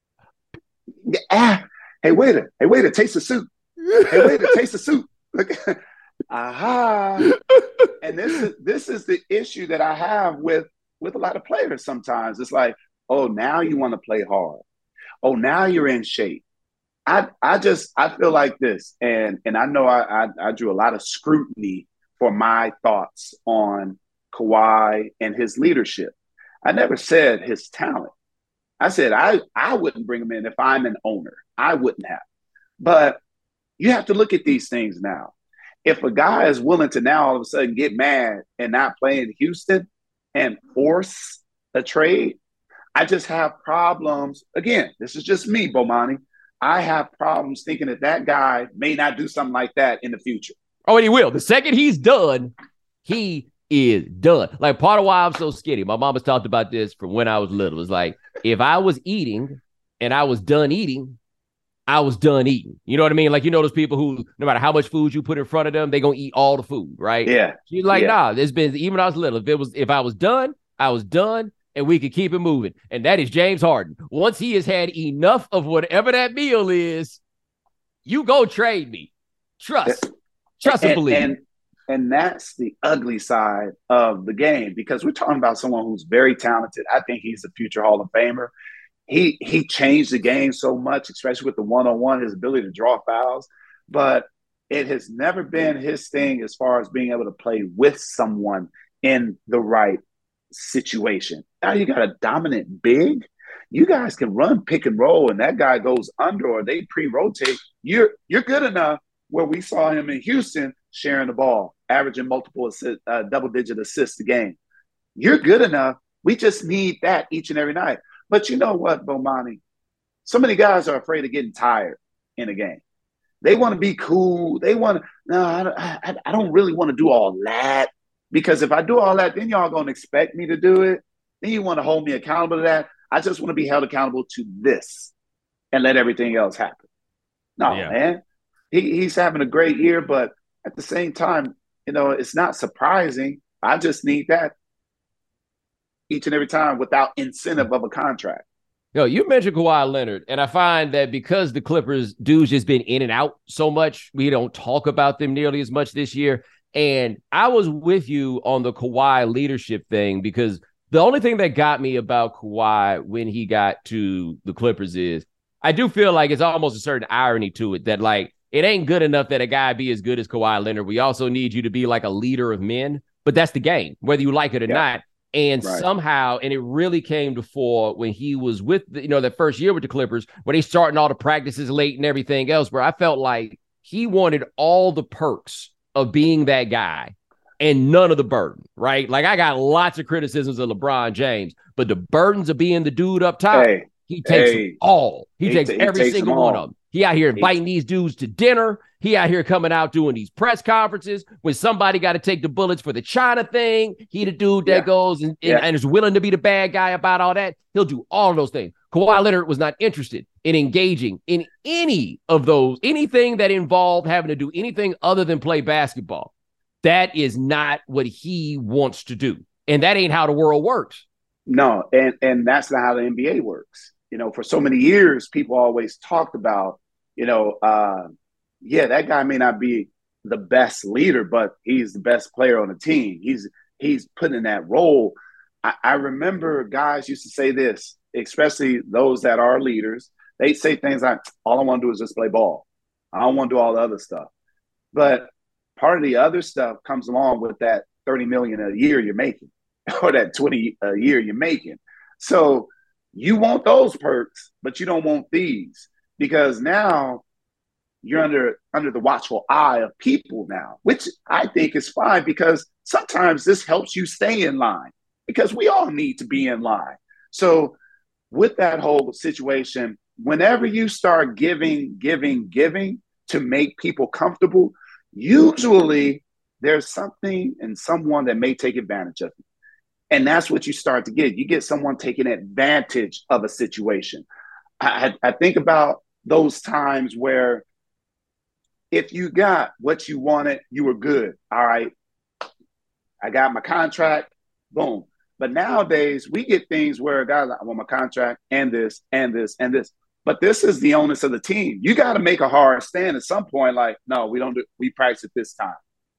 Hey, waiter, taste the soup. Hey, waiter, taste the soup. Look, aha. And this is the issue that I have with a lot of players sometimes. It's like, oh, now you want to play hard. Oh, now you're in shape. I feel like this, and I know I drew a lot of scrutiny for my thoughts on Kawhi and his leadership. I never said his talent. I said I wouldn't bring him in if I'm an owner. I wouldn't have. But you have to look at these things now. If a guy is willing to now all of a sudden get mad and not play in Houston and force a trade, I just have problems. Again, this is just me, Bomani. I have problems thinking that guy may not do something like that in the future. Oh, and he will. The second he's done, he is done. Like, part of why I'm so skinny, my mom has talked about this from when I was little. It's like, if I was eating and I was done eating, I was done eating. You know what I mean? Like, you know, those people who, no matter how much food you put in front of them, they're going to eat all the food, right? Yeah. She's like, nah, there's been, even when I was little, if I was done, I was done, and we could keep it moving. And that is James Harden. Once he has had enough of whatever that meal is, you go trade me. Trust and believe. And that's the ugly side of the game, because we're talking about someone who's very talented. I think he's a future Hall of Famer. He changed the game so much, especially with the one-on-one, his ability to draw fouls. But it has never been his thing as far as being able to play with someone in the right situation. Now you got a dominant big. You guys can run pick and roll, and that guy goes under or they pre-rotate. You're good enough where we saw him in Houston sharing the ball, averaging multiple double-digit assists a game. You're good enough. We just need that each and every night. But you know what, Bomani? So many guys are afraid of getting tired in a game. They want to be cool. They want to, no, I don't really want to do all that, because if I do all that, then y'all going to expect me to do it. Then you want to hold me accountable to that. I just want to be held accountable to this and let everything else happen. No, man. He's having a great year, but at the same time, you know, it's not surprising. I just need that each and every time without incentive of a contract. Yo, you mentioned Kawhi Leonard, and I find that because the Clippers dudes just been in and out so much, we don't talk about them nearly as much this year. And I was with you on the Kawhi leadership thing, because the only thing that got me about Kawhi when he got to the Clippers is I do feel like it's almost a certain irony to it that, like, it ain't good enough that a guy be as good as Kawhi Leonard. We also need you to be like a leader of men, but that's the game, whether you like it or not. And somehow, and it really came to fore when he was with, that first year with the Clippers, where they starting all the practices late and everything else, where I felt like he wanted all the perks of being that guy and none of the burden, right? Like, I got lots of criticisms of LeBron James, but the burdens of being the dude up top, he takes them all. He takes every single one of them. He out here inviting these dudes to dinner. He out here coming out doing these press conferences. When somebody got to take the bullets for the China thing, he the dude that goes and is willing to be the bad guy about all that. He'll do all of those things. Kawhi Leonard was not interested in engaging in any of those, anything that involved having to do anything other than play basketball. That is not what he wants to do. And that ain't how the world works. No, and that's not how the NBA works. You know, for so many years, people always talked about, that guy may not be the best leader, but he's the best player on the team. He's put in that role. I remember guys used to say this, especially those that are leaders. They say things like, all I want to do is just play ball. I don't want to do all the other stuff. But part of the other stuff comes along with that $30 million a year you're making, or that $20 a year you're making. So you want those perks, but you don't want these, because now you're under the watchful eye of people now, which I think is fine, because sometimes this helps you stay in line, because we all need to be in line. So with that whole situation, whenever you start giving to make people comfortable, usually there's something and someone that may take advantage of you. And that's what you start to get. You get someone taking advantage of a situation. I think about those times where if you got what you wanted, you were good. All right, I got my contract, boom. But nowadays, we get things where guys, I want my contract and this and this and this. But this is the onus of the team. You got to make a hard stand at some point. Like, no, we practice it this time.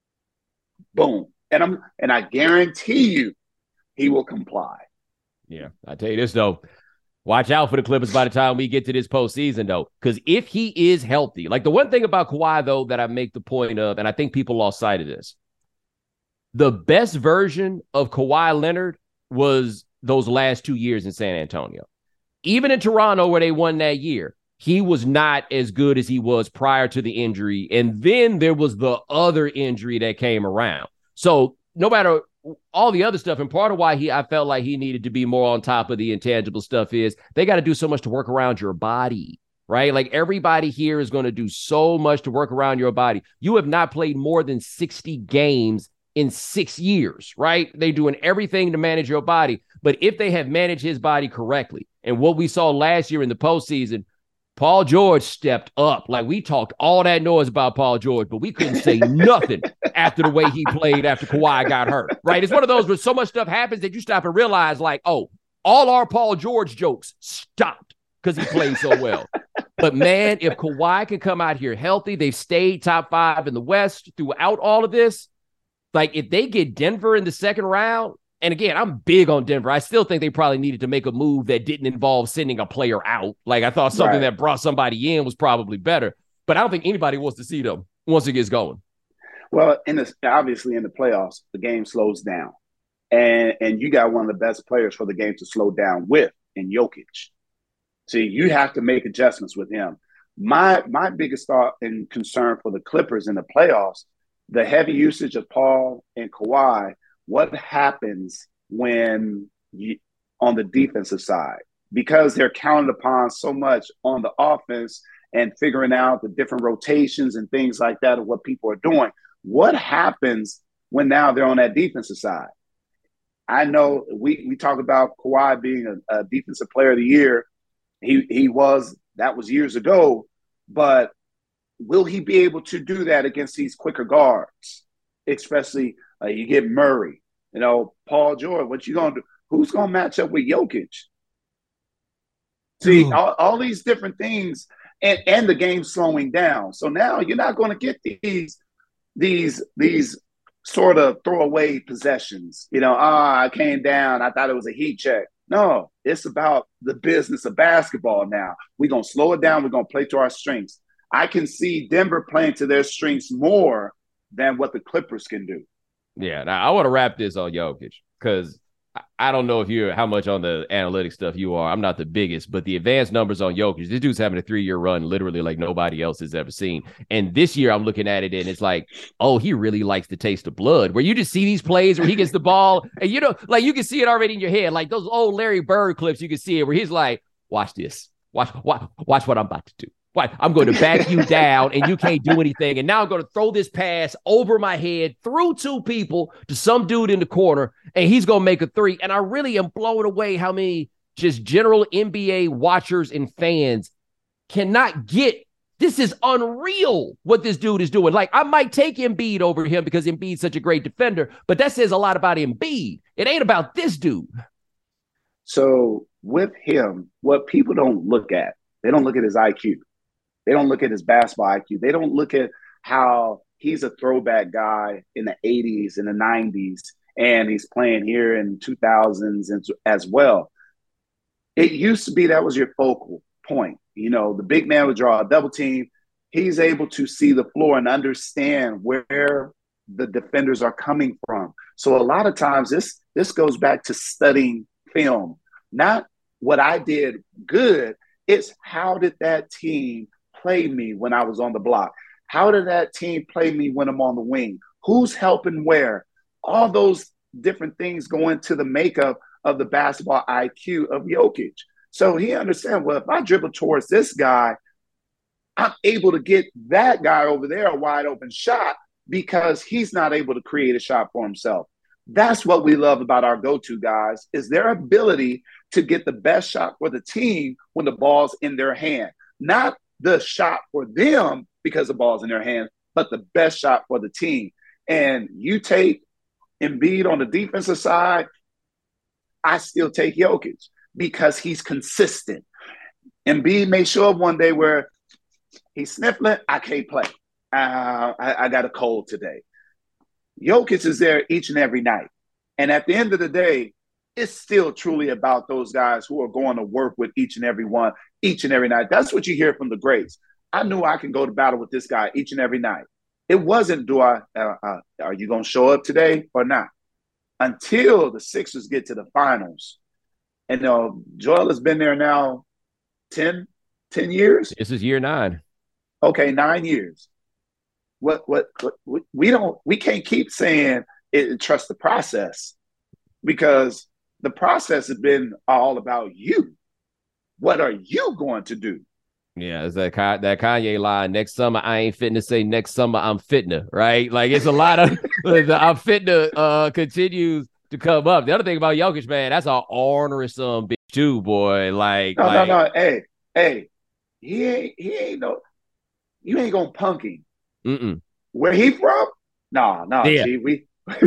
Boom. And I guarantee you, he will comply. Yeah, I tell you this, though. Watch out for the Clippers by the time we get to this postseason, though. Because if he is healthy, like the one thing about Kawhi, though, that I make the point of, and I think people lost sight of this, the best version of Kawhi Leonard was those last 2 years in San Antonio. Even in Toronto, where they won that year, he was not as good as he was prior to the injury. And then there was the other injury that came around. So no matter all the other stuff, and part of why I felt like he needed to be more on top of the intangible stuff is they got to do so much to work around your body, right? Like everybody here is going to do so much to work around your body. You have not played more than 60 games in 6 years, right? They're doing everything to manage your body. But if they have managed his body correctly, and what we saw last year in the postseason, Paul George stepped up. Like, we talked all that noise about Paul George, but we couldn't say nothing after the way he played after Kawhi got hurt, right? It's one of those where so much stuff happens that you stop and realize, like, oh, all our Paul George jokes stopped because he played so well. But, man, if Kawhi can come out here healthy, they've stayed top 5 in the West throughout all of this. Like, if they get Denver in the second round, and again, I'm big on Denver. I still think they probably needed to make a move that didn't involve sending a player out. Like, I thought something that brought somebody in was probably better. But I don't think anybody wants to see them once it gets going. Well, obviously in the playoffs, the game slows down. And you got one of the best players for the game to slow down with in Jokic. So you have to make adjustments with him. My biggest thought and concern for the Clippers in the playoffs, the heavy usage of Paul and Kawhi, what happens when on the defensive side? Because they're counted upon so much on the offense and figuring out the different rotations and things like that of what people are doing. What happens when now they're on that defensive side? I know we talk about Kawhi being a defensive player of the year. That was years ago, but will he be able to do that against these quicker guards? Especially you get Murray, Paul George. What you gonna do? Who's gonna match up with Jokic? See, all these different things, and the game slowing down. So now you're not going to get these sort of throwaway possessions. I came down. I thought it was a heat check. No, it's about the business of basketball now. We're going to slow it down. We're going to play to our strengths. I can see Denver playing to their strengths more than what the Clippers can do. Yeah, now I want to wrap this on Jokic because I don't know how much on the analytics stuff you are. I'm not the biggest, but the advanced numbers on Jokic, this dude's having a 3-year run literally like nobody else has ever seen. And this year I'm looking at it and it's like, oh, he really likes the taste of blood, where you just see these plays where he gets the ball and you can see it already in your head. Like those old Larry Bird clips, you can see it where he's like, watch this. Watch what I'm about to do. I'm going to back you down and you can't do anything. And now I'm going to throw this pass over my head through 2 people to some dude in the corner, and he's going to make a 3. And I really am blown away how many just general NBA watchers and fans cannot get this is unreal what this dude is doing. Like, I might take Embiid over him because Embiid's such a great defender, but that says a lot about Embiid. It ain't about this dude. So with him, what people don't look at, they don't look at his IQ. They don't look at his basketball IQ. They don't look at how he's a throwback guy in the 80s and the 90s, and he's playing here in 2000s as well. It used to be that was your focal point. The big man would draw a double team. He's able to see the floor and understand where the defenders are coming from. So a lot of times this goes back to studying film, not what I did good. It's how did that team play me when I was on the block? How did that team play me when I'm on the wing? Who's helping where? All those different things go into the makeup of the basketball IQ of Jokic. So he understands, well, if I dribble towards this guy, I'm able to get that guy over there a wide open shot because he's not able to create a shot for himself. That's what we love about our go-to guys, is their ability to get the best shot for the team when the ball's in their hand. Not the shot for them because the ball's in their hand, but the best shot for the team. And you take Embiid on the defensive side, I still take Jokic because he's consistent. Embiid may show up one day where he's sniffling, I can't play. I got a cold today. Jokic is there each and every night. And at the end of the day, it's still truly about those guys who are going to work with each and every one, each and every night. That's what you hear from the greats. I knew I can go to battle with this guy each and every night. It wasn't, are you going to show up today or not? Until the Sixers get to the finals. And Joel has been there now 10 years? This is year 9. Okay, 9 years. We can't keep saying trust the process, because the process has been all about you. What are you going to do? Yeah, it's that Kanye line. Next summer, I ain't fitting to say next summer I'm fitting, right? Like, it's a lot of the I'm fitting continues to come up. The other thing about Jokic, man, that's an ornery bitch too, boy. No. Hey, you ain't gonna punk him. Mm-mm. Where he from? No, Yeah. G, we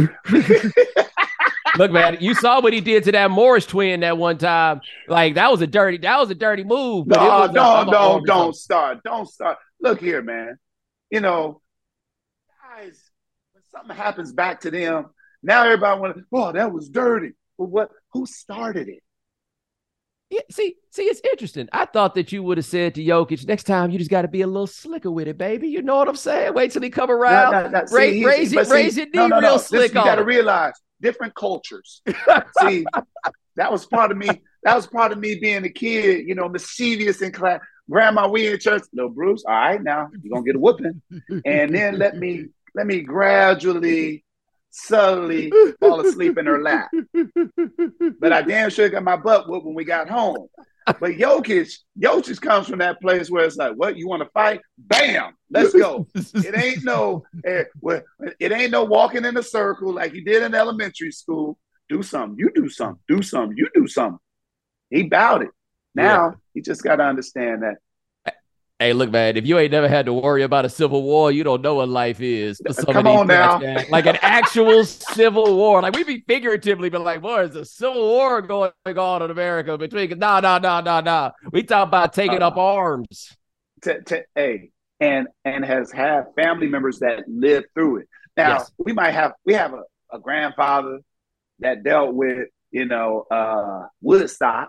Look, man, you saw what he did to that Morris twin that one time. Like that was a dirty move. But don't start. Look here, man. You know, guys, when something happens back to them, now everybody want to, oh, that was dirty. Well, who started it? Yeah, see, it's interesting. I thought that you would have said to Jokic, next time you just got to be a little slicker with it, baby. You know what I'm saying? Wait till he come around, raise it knee real slick. You got to realize different cultures. See, that was part of me. That was part of me being a kid, you know, mischievous in class. Grandma, we in church. Little Bruce, all right, now you're gonna get a whooping, and then let me gradually, subtly fall asleep in her lap. But I damn sure got my butt whooped when we got home. But Jokic comes from that place where it's like, what, you want to fight? Bam, let's go. It ain't no walking in a circle like you did in elementary school. Do something, you do something, do something, you do something. He bowed it. Now he just got to understand that. Hey, look, man, if you ain't never had to worry about a civil war, you don't know what life is. Come on now. Like an actual civil war. Like we be figuratively been like, boy, there's a civil war going on in America between. No. We talk about taking up arms. Hey, and has had family members that lived through it. Now, yes. we have a grandfather that dealt with, Woodstock.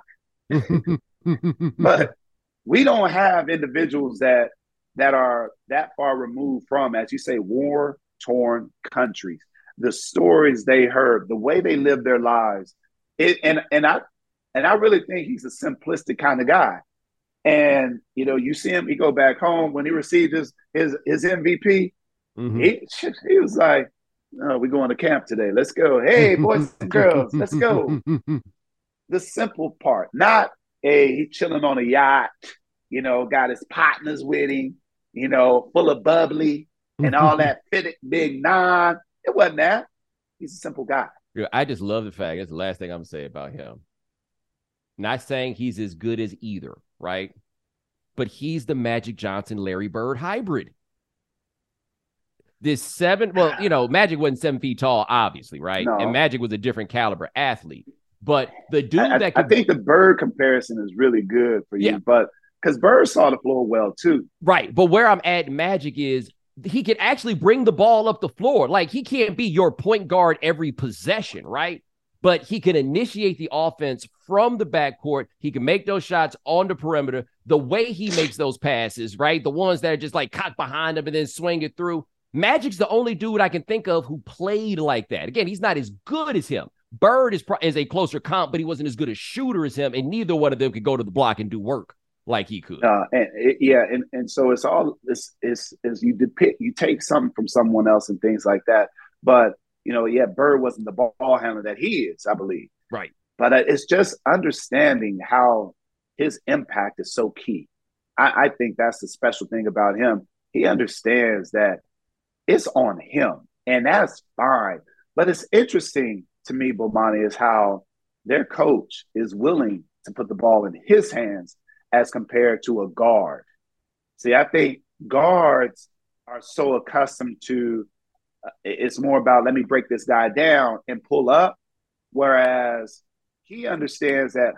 But we don't have individuals that are that far removed from, as you say, war-torn countries. The stories they heard, the way they lived their lives, and I really think he's a simplistic kind of guy. And you see him, he go back home when he received his MVP. Mm-hmm. He was like, "Oh, we're going to camp today. Let's go. Hey, boys and girls, let's go." The simple part, not he chilling on a yacht, got his partners with him, full of bubbly and all that fitted big nine. It wasn't that. He's a simple guy. I just love the fact, that's the last thing I'm going to say about him. Not saying he's as good as either, right? But he's the Magic Johnson, Larry Bird hybrid. Magic wasn't 7 feet tall, obviously, right? No. And Magic was a different caliber athlete. But the dude I think the Bird comparison is really good for you, but because Bird saw the floor well too. Right. But where I'm at Magic is he can actually bring the ball up the floor. Like he can't be your point guard every possession, right? But he can initiate the offense from the backcourt. He can make those shots on the perimeter. The way he makes those passes, right? The ones that are just like cocked behind him and then swing it through. Magic's the only dude I can think of who played like that. Again, he's not as good as him. Bird is a closer comp, but he wasn't as good a shooter as him, and neither one of them could go to the block and do work like he could. And so it's all this is you take something from someone else and things like that. But Bird wasn't the ball handler that he is, I believe. Right. But it's just understanding how his impact is so key. I think that's the special thing about him. He understands that it's on him, and that's fine. But it's interesting to me, Bomani, is how their coach is willing to put the ball in his hands as compared to a guard. See, I think guards are so accustomed to it's more about let me break this guy down and pull up, whereas he understands that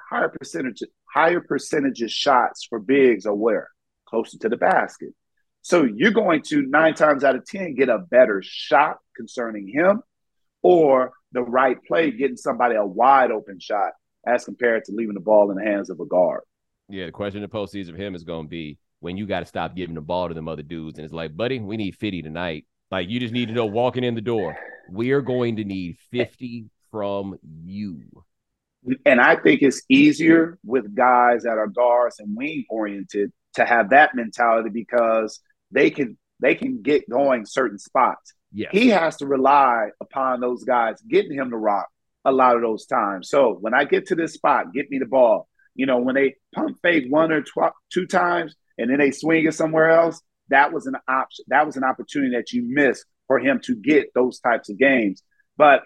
higher percentage of shots for bigs are where? Closer to the basket. So you're going to 9 times out of 10 get a better shot concerning him, or the right play, getting somebody a wide open shot as compared to leaving the ball in the hands of a guard. Yeah, the question in the postseason of him is going to be when you got to stop giving the ball to them other dudes. And it's like, buddy, we need 50 tonight. Like, you just need to know walking in the door, we are going to need 50 from you. And I think it's easier with guys that are guards and wing oriented to have that mentality because they can get going certain spots. Yes. He has to rely upon those guys getting him to rock a lot of those times. So when I get to this spot, get me the ball. When they pump fake 1 or 2 times and then they swing it somewhere else, that was an option. That was an opportunity that you missed for him to get those types of games. But,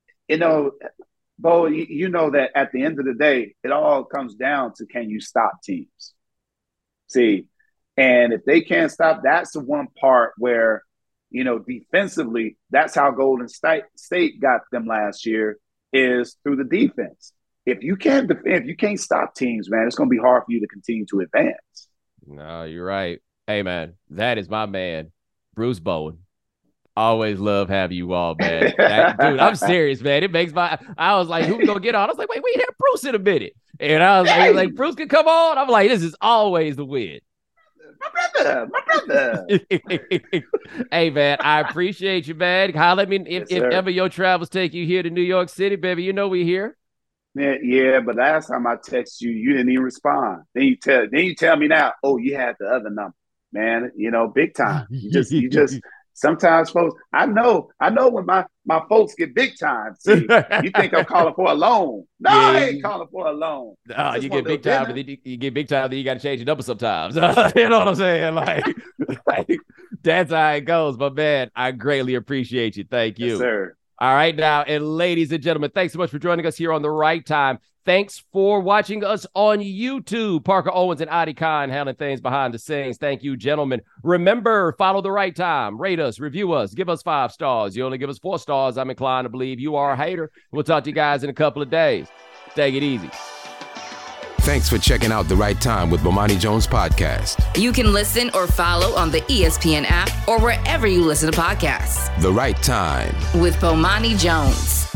Bo, you know that at the end of the day, it all comes down to, can you stop teams? See, and if they can't stop, that's the one part where, you know, defensively, that's how Golden State got them last year, is through the defense. If you can't defend, if you can't stop teams, man, it's going to be hard for you to continue to advance. No, you're right. Hey, man, that is my man, Bruce Bowen. Always love having you all, man. Dude, I'm serious, man. It makes I was like, who we gonna get on? I was like, wait, we ain't have Bruce in a minute. And I was like, Bruce can come on. I'm like, this is always the win. My brother. Hey, man, I appreciate you, man. Holler at me if ever your travels take you here to New York City, baby. You know we here. Yeah, but last time I texted you, you didn't even respond. Then you tell me now, oh, you had the other number, man. You know, big time. You just. Sometimes folks, I know when my folks get big time. See, you think I'm calling for a loan. No, yeah, I ain't calling for a loan. No, you get big time, but you get big time, then you got to change your number sometimes. You know what I'm saying? Like that's how it goes. But, man, I greatly appreciate you. Thank you. Yes, sir. All right, now, and ladies and gentlemen, thanks so much for joining us here on The Right Time. Thanks for watching us on YouTube. Parker Owens and Adi Khan handling things behind the scenes. Thank you, gentlemen. Remember, follow The Right Time. Rate us, review us, give us 5 stars. You only give us 4 stars, I'm inclined to believe you are a hater. We'll talk to you guys in a couple of days. Take it easy. Thanks for checking out The Right Time with Bomani Jones podcast. You can listen or follow on the ESPN app or wherever you listen to podcasts. The Right Time with Bomani Jones.